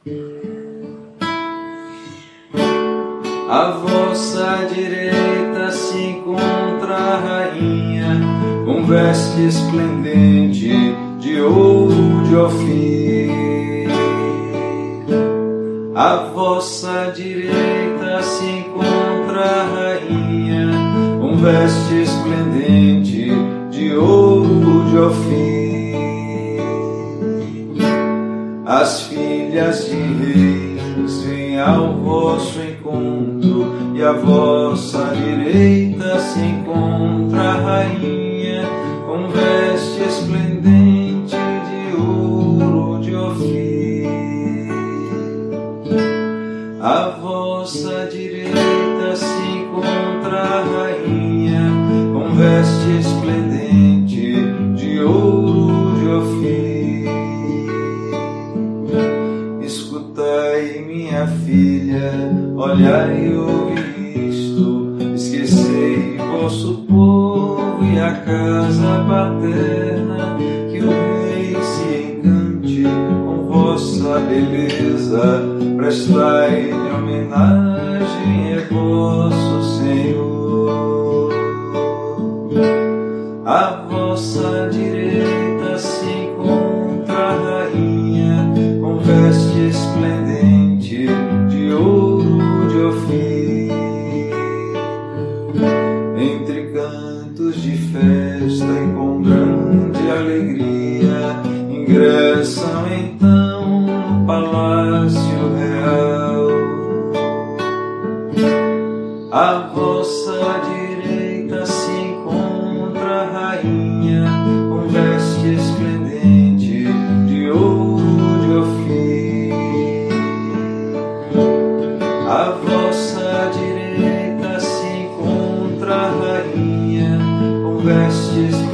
À vossa direita se encontra a rainha, com veste esplendente de ouro de Ofir. À vossa direita se encontra a rainha, com veste esplendente de ouro de Ofir. As filhas de reis vêm ao vosso encontro, e à vossa direita se encontra a rainha, com veste esplendente de ouro de Ofir. À vossa direita se encontra a rainha, com veste esplendente de ouro de Ofir. Escutai, minha filha, olhai e ouvi isto. Esquecei vosso povo e a casa paterna, que o rei se encante com vossa beleza. Prestai-lhe homenagem, é vosso Senhor. À vossa direita se encontra a rainha, com veste esplendente de ouro de Ofir. Entre cantos de festa e com grande alegria, ingressam então no palácio real. À vossa direita se encontra a rainha, com veste esplendente de ouro de Ofir. À vossa direita se encontra a rainha, com vestes